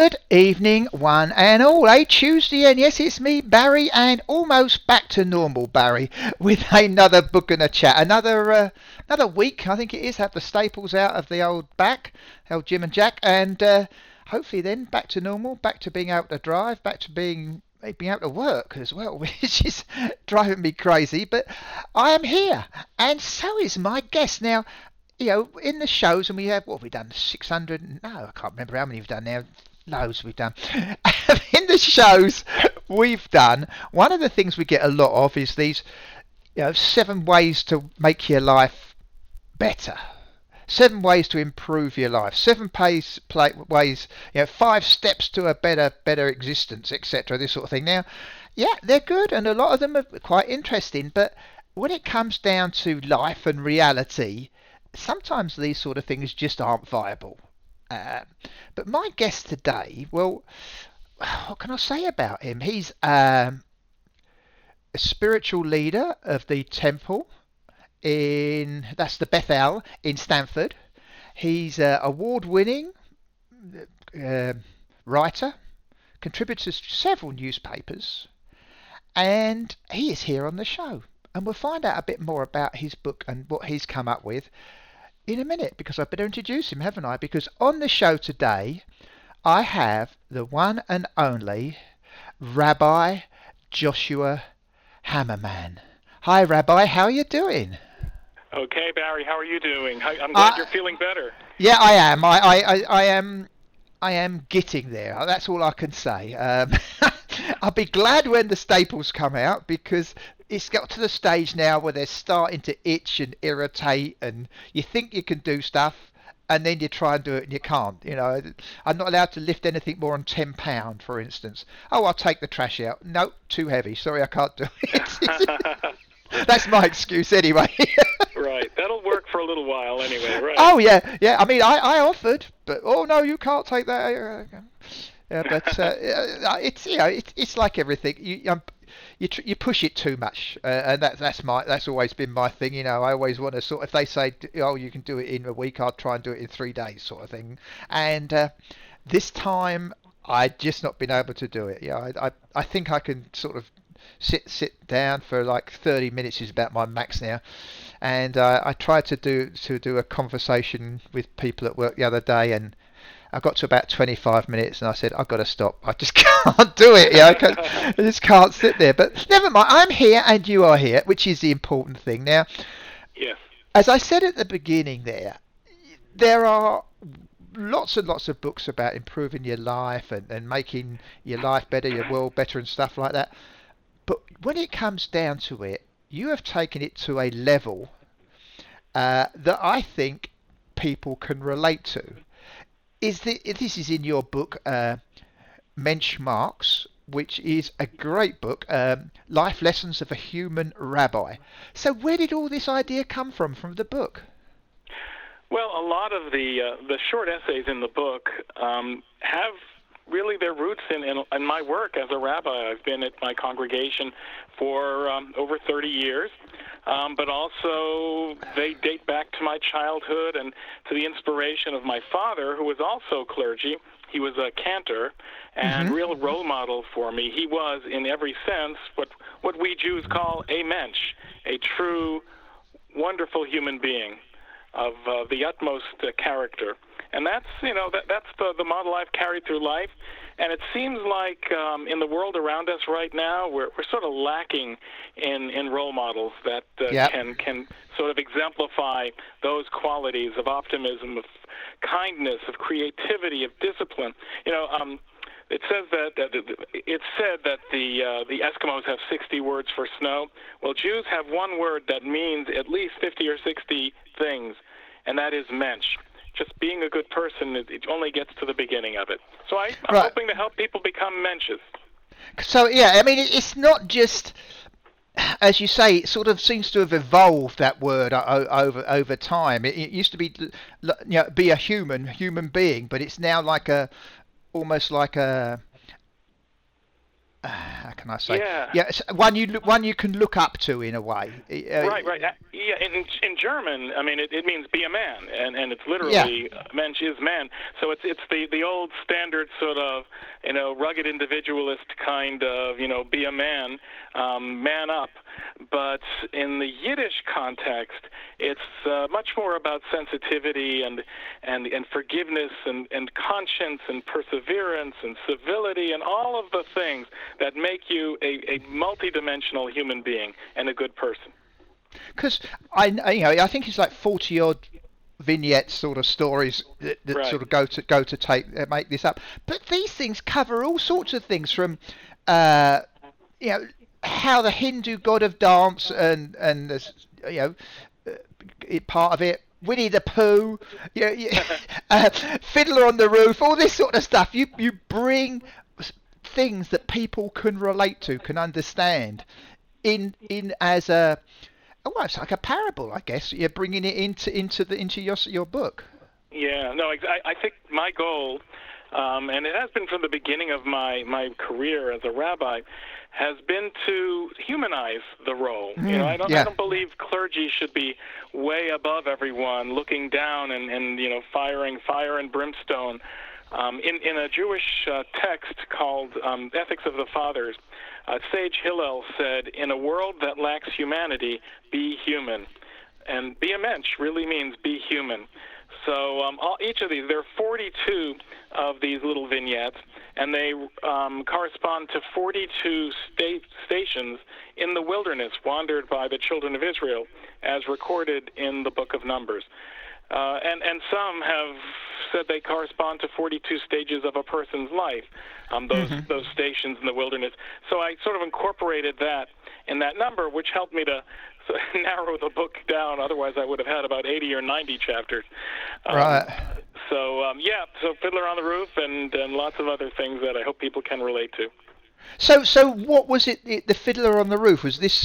Good evening, one and all. Tuesday, and yes, it's me, Barry, and almost back to normal, Barry, with another book and a chat. Another week, I think it is. Have the staples out of the old Jim and Jack, and hopefully then back to normal, back to being able to drive, back to being able to work as well, which is driving me crazy. But I am here, and so is my guest now. In the shows, and we have, what have we done? 600? No, I can't remember how many we've done now. Loads we've done. In the shows we've done, one of the things we get a lot of is these, 7 ways to make your life better. 7 ways to improve your life. 7 ways, 5 steps to a better existence, etc. This sort of thing. Now, yeah, they're good, and a lot of them are quite interesting. But when it comes down to life and reality, sometimes these sort of things just aren't viable. But my guest today, well, what can I say about him? He's a spiritual leader of the temple that's the Bethel in Stanford. He's an award-winning writer, contributes to several newspapers, and he is here on the show. And we'll find out a bit more about his book and what he's come up with in a minute, because I better introduce him, haven't I? Because on the show today, I have the one and only Rabbi Joshua Hammerman. Hi, Rabbi. How are you doing? Okay, Barry. How are you doing? I'm glad you're feeling better. Yeah, I am. I am getting there. That's all I can say. I'll be glad when the staples come out, because it's got to the stage now where they're starting to itch and irritate, and you think you can do stuff, and then you try and do it and you can't. I'm not allowed to lift anything more than £10, for instance. Oh, I'll take the trash out. No, too heavy. Sorry, I can't do it. That's my excuse anyway. Right. That'll work for a little while anyway, right? Oh, yeah. I mean, I offered, but, oh, no, you can't take that. Yeah, but it's like everything. You push it too much, and that's always been my thing. I always want to if they say, oh, you can do it in a week, I'll try and do it in 3 days, sort of thing. And this time, I'd just not been able to do it. I think I can sort of sit down for like 30 minutes is about my max now. And I tried to do a conversation with people at work the other day, and I got to about 25 minutes and I said, I've got to stop. I just can't do it. I just can't sit there. But never mind. I'm here and you are here, which is the important thing. Now, yes. As I said at the beginning there are lots and lots of books about improving your life and making your life better, your world better and stuff like that. But when it comes down to it, you have taken it to a level that I think people can relate to. This is in your book, Mensch Marx, which is a great book, Life Lessons of a Human Rabbi. So where did all this idea come from the book? Well, a lot of the short essays in the book have really their roots in my work as a rabbi. I've been at my congregation for over 30 years. But also they date back to my childhood and to the inspiration of my father, who was also clergy. He was a cantor and real role model for me. He was, in every sense, what we Jews call a mensch, a true, wonderful human being of the utmost character. And that's the model I've carried through life. And it seems like in the world around us right now, we're sort of lacking in role models that can sort of exemplify those qualities of optimism, of kindness, of creativity, of discipline. It says it's said that the Eskimos have 60 words for snow. Well, Jews have one word that means at least 50 or 60 things, and that is mensch. Just being a good person, it only gets to the beginning of it. So I'm hoping to help people become mensches. So, I mean, it's not just, as you say, it sort of seems to have evolved, that word, over time. It used to be a human being, but it's now almost like a how can I say? Yeah. Yeah, it's one you can look up to in a way. Right. Yeah, in German, I mean, it means be a man, and it's Yeah. literally Mensch is man. So it's the old standard sort of, rugged individualist kind of, be a man, man up. But in the Yiddish context, it's much more about sensitivity and forgiveness and conscience and perseverance and civility and all of the things that make you a multidimensional human being and a good person. Because I think it's like 40 odd vignettes, sort of stories that Right. sort of go to make this up. But these things cover all sorts of things from, how the Hindu god of dance and part of it. Winnie the Pooh, Fiddler on the Roof, all this sort of stuff. You bring things that people can relate to, can understand, in as a it's like a parable, I guess. You're bringing it into your book. Yeah, no, I think my goal, and it has been from the beginning of my career as a rabbi, has been to humanize the role. I don't believe clergy should be way above everyone, looking down and firing fire and brimstone. In a Jewish text called Ethics of the Fathers, Sage Hillel said, "In a world that lacks humanity, be human." And be a mensch really means be human. So each of these, there are 42 of these little vignettes, and they correspond to 42 stations in the wilderness wandered by the children of Israel, as recorded in the book of Numbers. And some have said they correspond to 42 stages of a person's life, those stations in the wilderness. So I sort of incorporated that in that number, which helped me to narrow the book down. Otherwise, I would have had about 80 or 90 chapters. Right. So Fiddler on the Roof and lots of other things that I hope people can relate to. So what was it? The Fiddler on the Roof, was this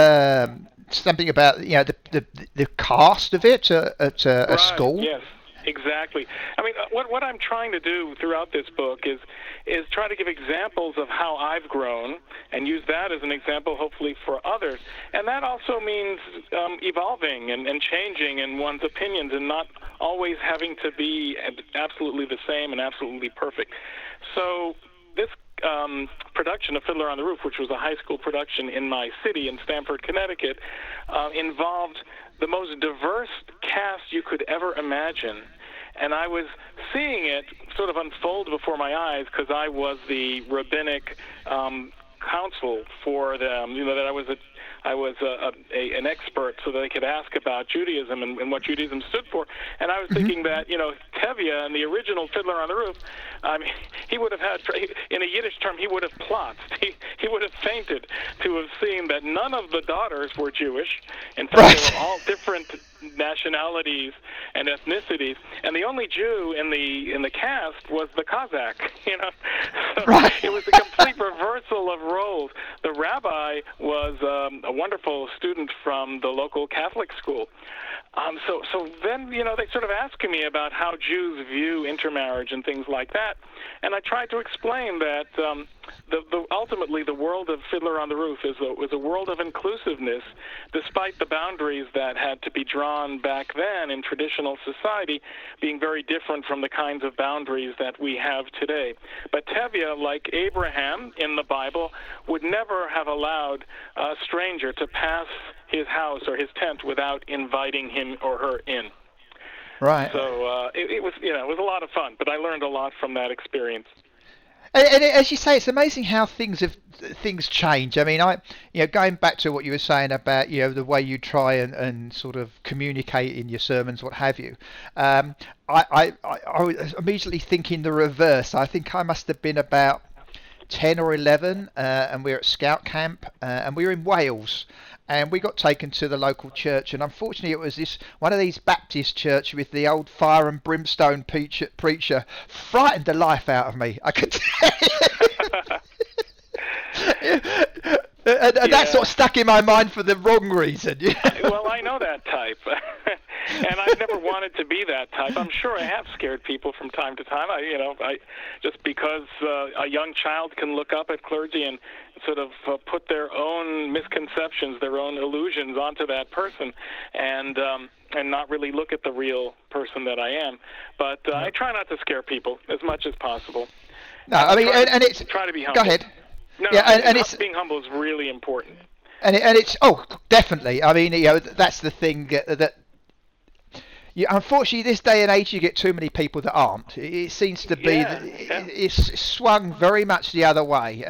something about the cast of it at a school? Yes, exactly. I mean, what I'm trying to do throughout this book is try to give examples of how I've grown and use that as an example, hopefully, for others. And that also means evolving and changing in one's opinions and not always having to be absolutely the same and absolutely perfect. So this production of Fiddler on the Roof, which was a high school production in my city in Stamford, Connecticut, involved the most diverse cast you could ever imagine. And I was seeing it sort of unfold before my eyes because I was the rabbinic counsel for them. That I was an expert, so that they could ask about Judaism and what Judaism stood for. And I was thinking that Tevye in the original Fiddler on the Roof, I mean, he would have had, in a Yiddish term, he would have plotzed. He would have fainted to have seen that none of the daughters were Jewish. In fact, they were all different nationalities and ethnicities, and the only Jew in the cast was the Cossack. So it was a complete reversal of roles. The rabbi was a wonderful student from the local Catholic school. So then, they sort of asked me about how Jews view intermarriage and things like that, and I tried to explain that ultimately the world of Fiddler on the Roof was a world of inclusiveness, despite the boundaries that had to be drawn back then in traditional society being very different from the kinds of boundaries that we have today. But Tevye, like Abraham in the Bible, would never have allowed a stranger to pass his house or his tent without inviting him or her in. Right. So it was a lot of fun, but I learned a lot from that experience. And as you say, it's amazing how things change. I mean, going back to what you were saying about the way you try and sort of communicate in your sermons, what have you. I was immediately thinking the reverse. I think I must have been about 10 or 11, and we were at scout camp, and we were in Wales. And we got taken to the local church, and unfortunately it was one of these Baptist church with the old fire and brimstone preacher. Frightened the life out of me, I could tell you. And that sort of stuck in my mind for the wrong reason. Well, I know that type. And I've never wanted to be that type. I'm sure I have scared people from time to time. I just because a young child can look up at clergy and sort of put their own misconceptions, their own illusions onto that person, and not really look at the real person that I am. But I try not to scare people as much as possible. No, I mean, and it's try to be humble. Go ahead. No, yeah, and it's being humble is really important. And it's definitely. I mean, that's the thing that. Unfortunately, this day and age, you get too many people that aren't. It seems to be it's swung very much the other way.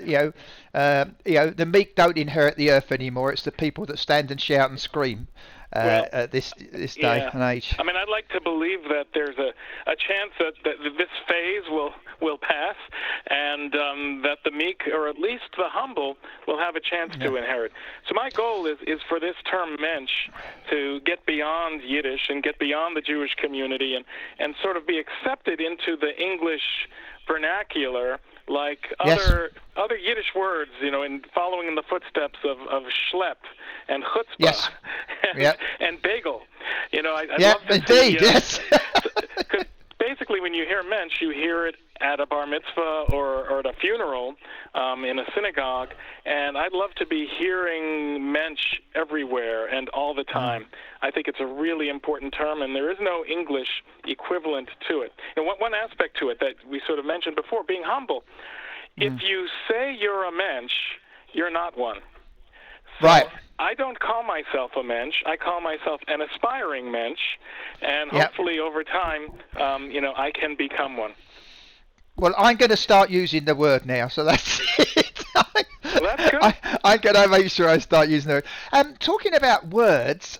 The meek don't inherit the earth anymore. It's the people that stand and shout and scream. This day and age. I mean, I'd like to believe that there's a chance that this phase will pass, and that the meek, or at least the humble, will have a chance to inherit. So my goal is for this term mensch to get beyond Yiddish and get beyond the Jewish community and sort of be accepted into the English vernacular, like other Yiddish words, in following in the footsteps of schlepp and chutzpah and bagel. I'd love to indeed, see, yes. Because basically, when you hear mensch, you hear it at a bar mitzvah or at a funeral in a synagogue, and I'd love to be hearing mensch everywhere and all the time. I think it's a really important term, and there is no English equivalent to it. And one aspect to it that we sort of mentioned before, being humble. If you say you're a mensch, you're not one. So right. I don't call myself a mensch. I call myself an aspiring mensch, and hopefully over time, I can become one. Well, I'm going to start using the word now, so that's it. Well, that's good. I'm going to make sure I start using the word. Talking about words,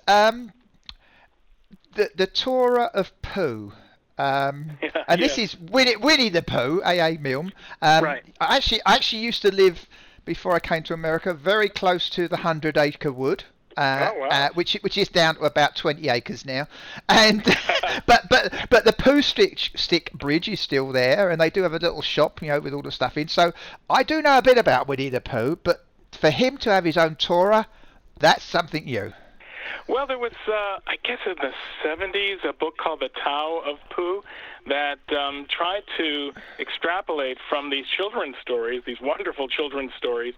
the Torah of Pooh. This is Winnie the Pooh, A.A. Milne. Right. I actually used to live, before I came to America, very close to the 100-acre wood. Which is down to about 20 acres now, and but the Pooh Stick Bridge is still there, and they do have a little shop, with all the stuff in. So I do know a bit about Winnie the Pooh, but for him to have his own Torah, that's something new. Well, there was, I guess in the 70s, a book called The Tao of Pooh that tried to extrapolate from these children's stories, these wonderful children's stories,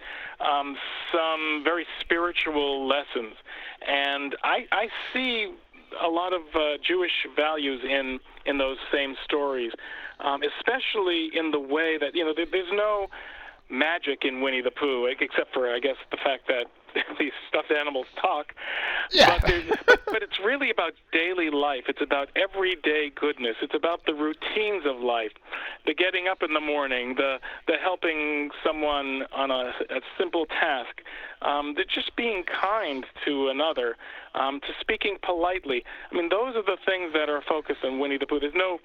some very spiritual lessons. And I see a lot of Jewish values in those same stories, especially in the way that, there's no magic in Winnie the Pooh, except for, I guess, the fact that these stuffed animals talk. Yeah. But it's really about daily life. It's about everyday goodness. It's about the routines of life, the getting up in the morning, the helping someone on a simple task, the just being kind to another, to speaking politely. I mean, those are the things that are focused on Winnie the Pooh. There's no,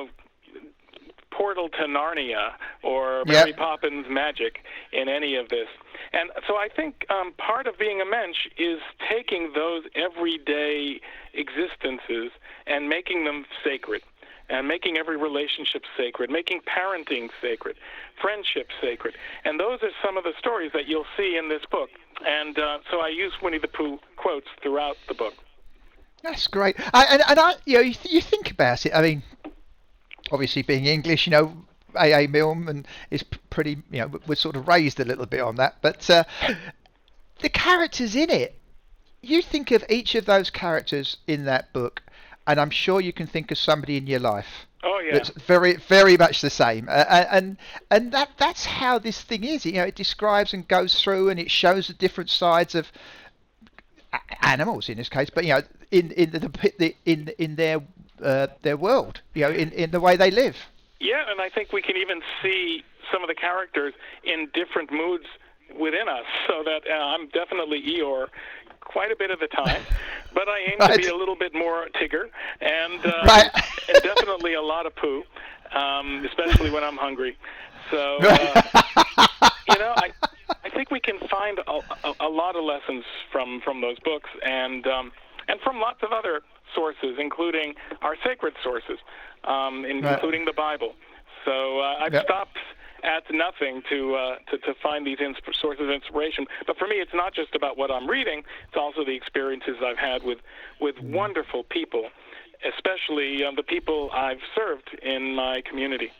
portal to Narnia or Mary Poppins magic in any of this. And so I think part of being a mensch is taking those everyday existences and making them sacred, and making every relationship sacred, making parenting sacred, friendship sacred. And those are some of the stories that you'll see in this book. And so I use Winnie the Pooh quotes throughout the book. That's great. You think about it. I mean, obviously being English, A.A. Milne is pretty, was sort of raised a little bit on that. But the characters in it, you think of each of those characters in that book, and I'm sure you can think of somebody in your life. Oh yeah. That's very, very much the same. And that's how this thing is. It describes and goes through, and it shows the different sides of animals in this case, but in their world, in the way they live. Yeah, and I think we can even see some of the characters in different moods within us, so that I'm definitely Eeyore quite a bit of the time, but I aim to be a little bit more Tigger, and definitely a lot of Pooh, especially when I'm hungry. So, I think we can find a lot of lessons from those books, and from lots of other sources, including our sacred sources, including the Bible. So I've stopped adds nothing to find these sources of inspiration. But for me, it's not just about what I'm reading; it's also the experiences I've had with wonderful people, especially the people I've served in my community.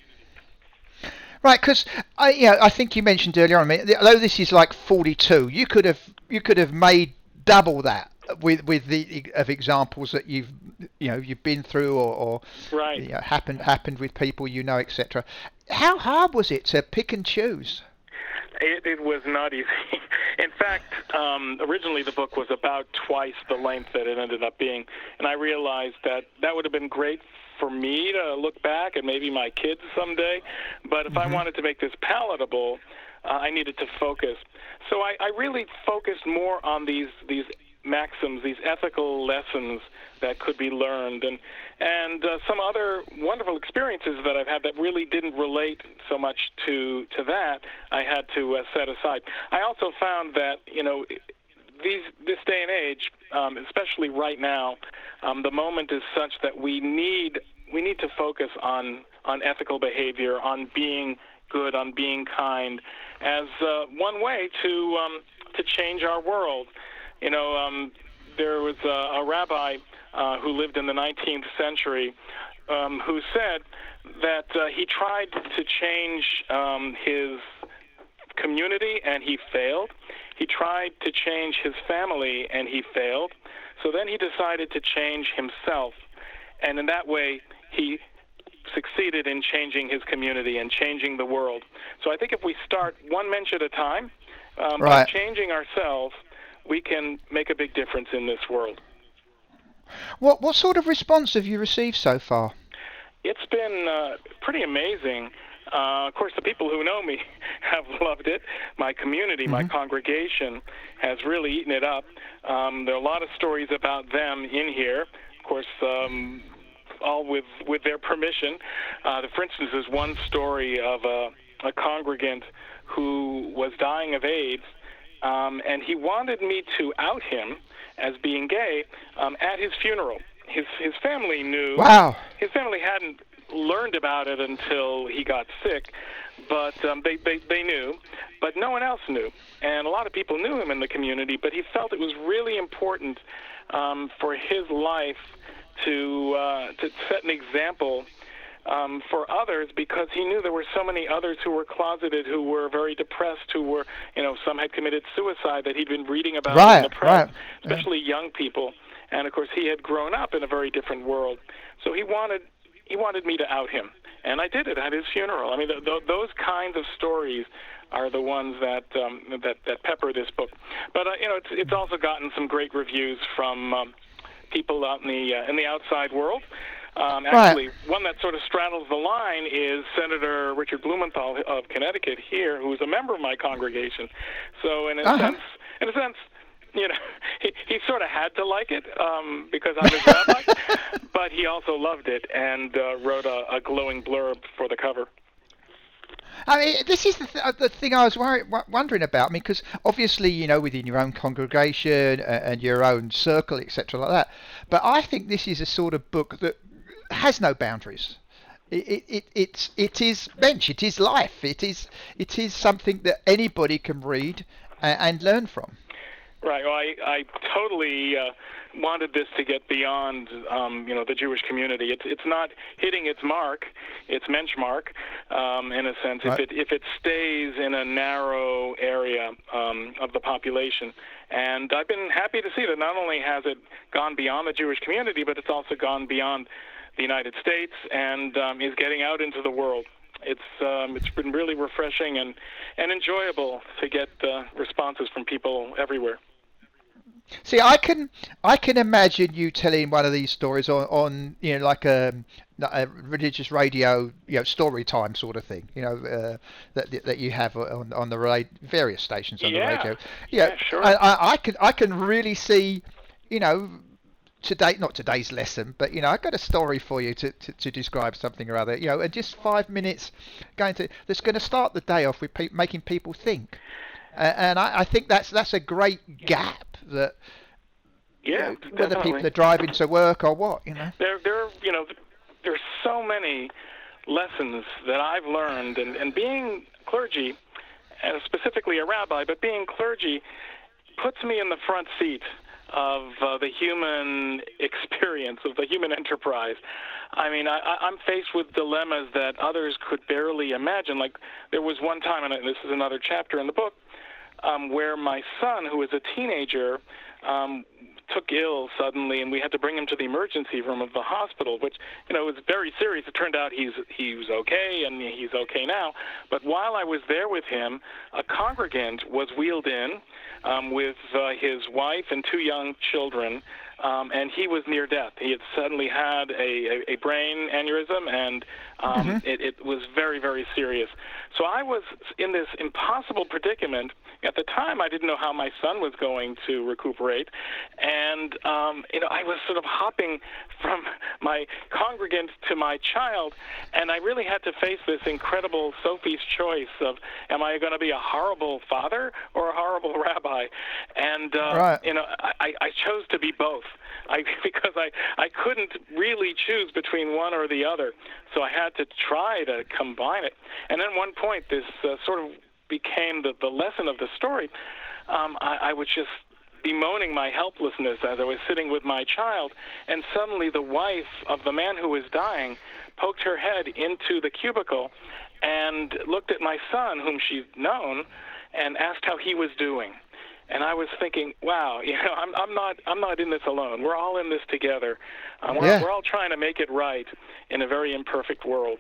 Right, because I think you mentioned earlier on, although this is like 42, you could have made double that with the of examples that you've been through or right. Happened with people etc. How hard was it to pick and choose? It was not easy. In fact, originally the book was about twice the length that it ended up being, and I realized that would have been great for me to look back and maybe my kids someday, but if I wanted to make this palatable, I needed to focus. So I really focused more on these maxims, these ethical lessons that could be learned, and some other wonderful experiences that I've had that really didn't relate so much to that. I had to set aside. I also found that this day and age, especially right now, the moment is such that we need to focus on ethical behavior, on being good, on being kind, as one way to change our world. There was a rabbi who lived in the 19th century who said that he tried to change his community and he failed. He tried to change his family and he failed. So then he decided to change himself. And in that way, he succeeded in changing his community and changing the world. So I think if we start one mensch at a time, by changing ourselves, we can make a big difference in this world. What sort of response have you received so far? It's been pretty amazing. Of course, the people who know me have loved it. My community, my congregation, has really eaten it up. There are a lot of stories about them in here. Of course, all with their permission. For instance, there's one story of a congregant who was dying of AIDS, and he wanted me to out him as being gay at his funeral. His family knew. Wow. His family hadn't learned about it until he got sick, but they knew, but no one else knew. And a lot of people knew him in the community, but he felt it was really important for his life to set an example for others, because he knew there were so many others who were closeted, who were very depressed, who were, some had committed suicide that he'd been reading about in the press, especially young people. And of course, he had grown up in a very different world. So he wanted me to out him, and I did it at his funeral. I mean, those kinds of stories are the ones that pepper this book. But it's also gotten some great reviews from people out in the outside world. Actually, one that sort of straddles the line is Senator Richard Blumenthal of Connecticut here, who is a member of my congregation. So in a sense, he sort of had to like it because I'm his rabbi, but he also loved it and wrote a glowing blurb for the cover. I mean, this is the thing I was wondering about. I mean, because obviously, within your own congregation and your own circle, etc., like that. But I think this is a sort of book that has no boundaries. It is bench. It is life. It is something that anybody can read and learn from. Right. Well, I totally wanted this to get beyond, the Jewish community. It's not hitting its mark, its benchmark, in a sense. Right. If it stays in a narrow area of the population, and I've been happy to see that not only has it gone beyond the Jewish community, but it's also gone beyond the United States and is getting out into the world. It's been really refreshing and enjoyable to get responses from people everywhere. See, I can imagine you telling one of these stories on like a religious radio, story time sort of thing, that you have on the various stations on the radio. Yeah, sure. I can really see, not today's lesson, but I've got a story for you to describe something or other, and just 5 minutes that's going to start the day off with making people think, and I think that's a great gap that whether people are driving to work or what, there's so many lessons that I've learned, and being clergy, and specifically a rabbi, but being clergy puts me in the front seat of the human experience, of the human enterprise. I mean, I'm faced with dilemmas that others could barely imagine. Like, there was one time, and this is another chapter in the book, where my son, who was a teenager, took ill suddenly, and we had to bring him to the emergency room of the hospital, which, was very serious. It turned out he was okay, and he's okay now. But while I was there with him, a congregant was wheeled in with his wife and 2 young children, and he was near death. He had suddenly had a brain aneurysm, and it was very, very serious. So I was in this impossible predicament. At the time, I didn't know how my son was going to recuperate, and I was sort of hopping from my congregant to my child, and I really had to face this incredible Sophie's choice of, am I going to be a horrible father or a horrible rabbi? And right. I chose to be both. Because I couldn't really choose between one or the other, so I had to try to combine it. And then at one point, this sort of became the lesson of the story. I would just bemoaning my helplessness as I was sitting with my child, and suddenly the wife of the man who was dying poked her head into the cubicle and looked at my son, whom she'd known, and asked how he was doing. And I was thinking, wow, I'm not in this alone. We're all in this together. We're all trying to make it right in a very imperfect world.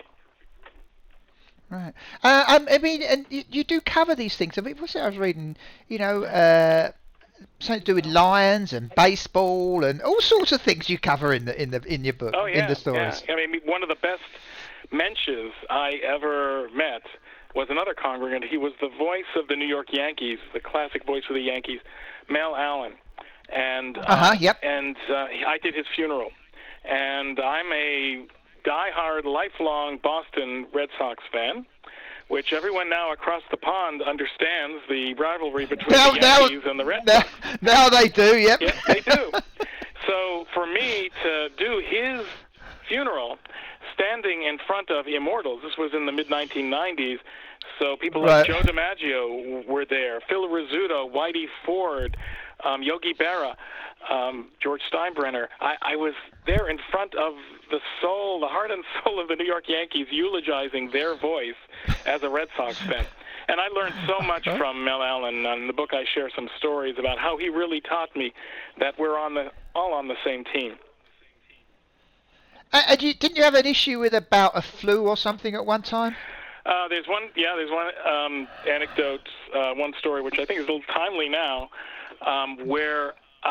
Right. I mean, and you do cover these things. I mean, what's it I was reading? Something to do with lions and baseball and all sorts of things you cover in your book, in the stories. Yeah. I mean, one of the best mensches I ever met was another congregant. He was the voice of the New York Yankees, the classic voice of the Yankees, Mel Allen. And and I did his funeral. And I'm a diehard, lifelong Boston Red Sox fan, which everyone now across the pond understands the rivalry between the Yankees and the Red Sox. Now they do, yep. Yes, they do. So for me to do his funeral standing in front of immortals, this was in the mid-1990s, so people like Joe DiMaggio were there, Phil Rizzuto, Whitey Ford, Yogi Berra, George Steinbrenner. I was there in front of the heart and soul of the New York Yankees, eulogizing their voice as a Red Sox fan. And I learned so much from Mel Allen. In the book, I share some stories about how he really taught me that we're all on the same team. Didn't you have an issue with about a flu or something at one time? There's one anecdote, one story, which I think is a little timely now, where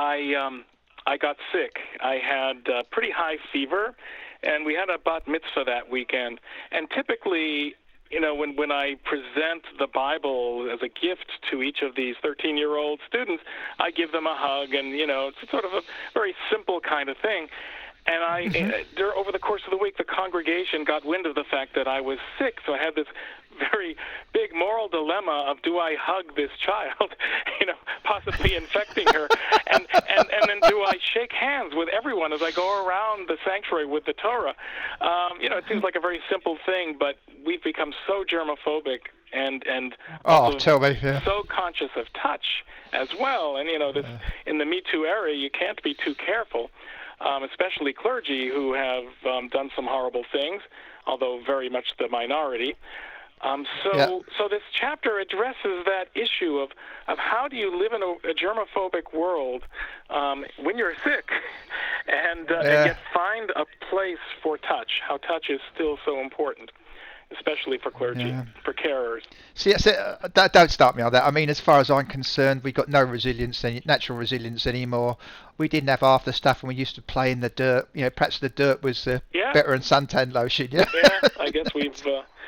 I got sick. I had pretty high fever, and we had a bat mitzvah that weekend. And typically, when I present the Bible as a gift to each of these 13-year-old students, I give them a hug, and, it's sort of a very simple kind of thing. And over the course of the week, the congregation got wind of the fact that I was sick, so I had this very big moral dilemma of, do I hug this child, possibly infecting her, and then do I shake hands with everyone as I go around the sanctuary with the Torah? It seems like a very simple thing, but we've become so germophobic and so conscious of touch as well. And this in the Me Too era, you can't be too careful. Especially clergy who have done some horrible things, although very much the minority. So this chapter addresses that issue of how do you live in a germophobic world when you're sick, and yet find a place for touch, how touch is still so important, especially for clergy, for carers. See, don't start me on that. I mean, as far as I'm concerned, we've got no natural resilience anymore. We didn't have half the stuff when we used to play in the dirt. Perhaps the dirt was better than suntan lotion. Yeah, I guess we've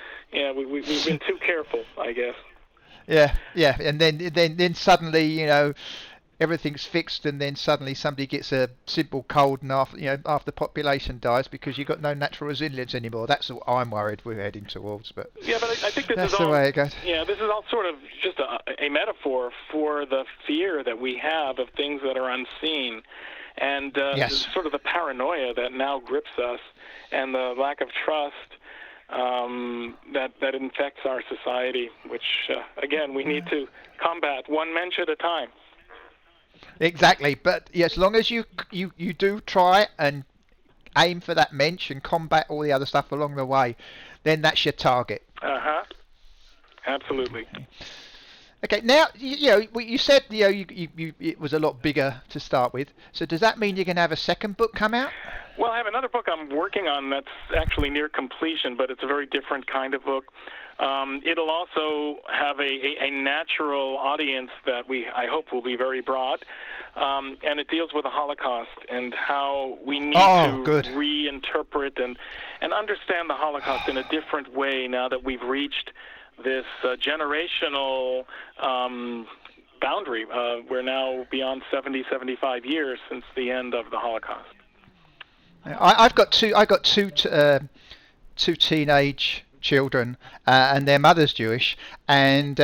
been too careful, I guess. Yeah, and then suddenly, everything's fixed, and then suddenly somebody gets a simple cold, and after the population dies because you've got no natural resilience anymore. That's what I'm worried we're heading towards. But I think that's the way it goes. Yeah, this is all sort of just a metaphor for the fear that we have of things that are unseen, and sort of the paranoia that now grips us, and the lack of trust that infects our society, which again we need to combat one mensch at a time. Exactly, but yeah, as long as you do try and aim for that mensch and combat all the other stuff along the way, then that's your target. Absolutely. Okay, now you said you it was a lot bigger to start with. So does that mean you're going to have a second book come out? Well, I have another book I'm working on that's actually near completion, but it's a very different kind of book. It'll also have a natural audience that I hope will be very broad, and it deals with the Holocaust and how we need to reinterpret and understand the Holocaust in a different way now that we've reached this generational boundary. We're now beyond 75 years since the end of the Holocaust. I've got two teenage children, and their mother's Jewish, and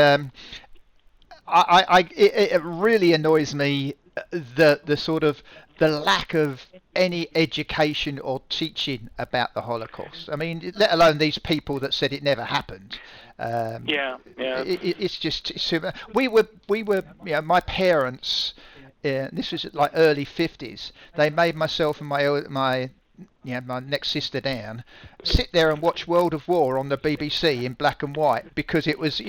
it really annoys me the sort of the lack of any education or teaching about the Holocaust. I mean, let alone these people that said it never happened. It's just we were my parents. This was like early 50s. They made myself and my next sister down sit there and watch World of War on the BBC in black and white, because it was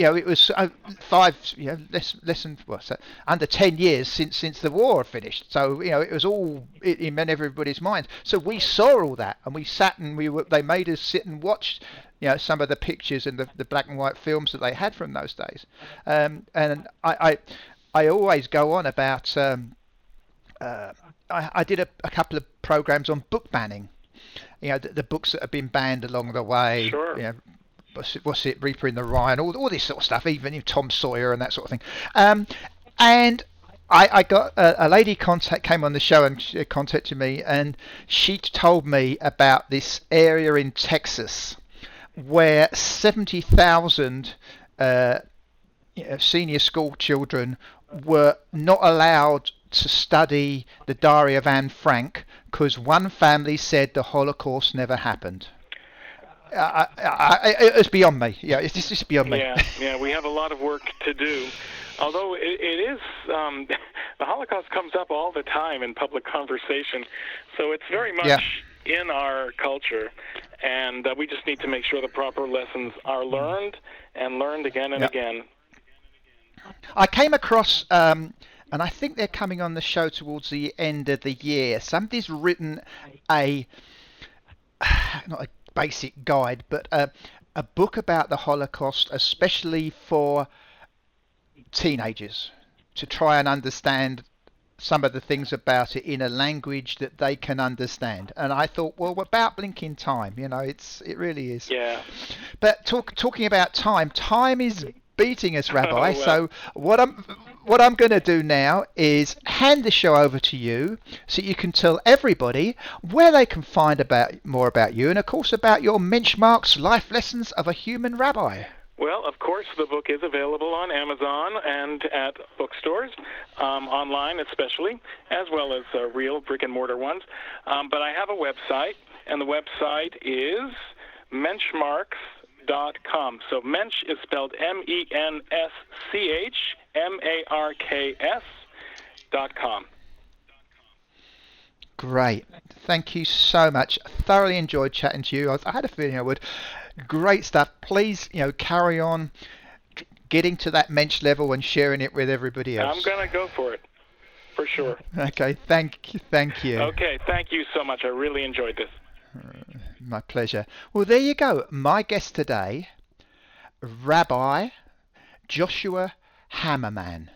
under 10 years since the war had finished. So it was all in everybody's mind. So we saw all that, and we sat and they made us sit and watch some of the pictures and the black and white films that they had from those days. And I always go on about I did a couple of programs on book banning. The books that have been banned along the way. Sure. What's it, Reaper in the Rhine, all this sort of stuff, even Tom Sawyer and that sort of thing. And I got a lady came on the show and she contacted me, and she told me about this area in Texas where 70,000 senior school children were not allowed to study the Diary of Anne Frank because one family said the Holocaust never happened. It's beyond me. It's just beyond me. Yeah, we have a lot of work to do. Although it is, the Holocaust comes up all the time in public conversation, so it's very much in our culture, and we just need to make sure the proper lessons are learned and learned again and again. I came across, and I think they're coming on the show towards the end of the year. Somebody's written not a basic guide, but a book about the Holocaust, especially for teenagers, to try and understand some of the things about it in a language that they can understand. And I thought, well, about blinking time, it really is. Yeah. But talking about time is beating us, Rabbi. So what I'm going to do now is hand the show over to you so you can tell everybody where they can find more about you, and of course about your Mensch Marx Life Lessons of a Human Rabbi. Well, of course, the book is available on Amazon and at bookstores, online especially, as well as real brick-and-mortar ones. But I have a website, and the website is menschmarks.com. So Mensch is spelled menschmarks.com. Great. Thank you so much. Thoroughly enjoyed chatting to you. I had a feeling I would. Great stuff. Please, carry on getting to that Mensch level and sharing it with everybody else. I'm going to go for it, for sure. Okay. Thank you. Okay. Thank you so much. I really enjoyed this. My pleasure. Well, there you go. My guest today, Rabbi Joshua Hamerman.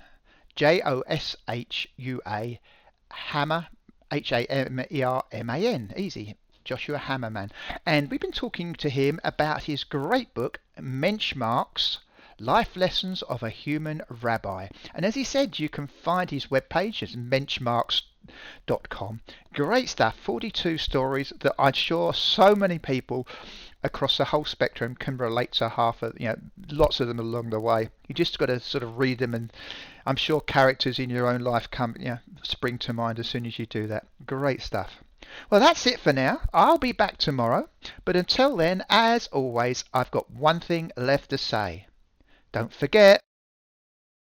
Joshua Hammer, Hamerman. Easy. Joshua Hamerman. And we've been talking to him about his great book, Mensch Marx, Life Lessons of a Human Rabbi. And as he said, you can find his webpage as menschmarx.com. Great stuff. 42 stories that I'm sure so many people across the whole spectrum can relate to, lots of them along the way. You just got to sort of read them, and I'm sure characters in your own life spring to mind as soon as you do that. Great stuff. Well, that's it for now. I'll be back tomorrow. But until then, as always, I've got one thing left to say. Don't forget,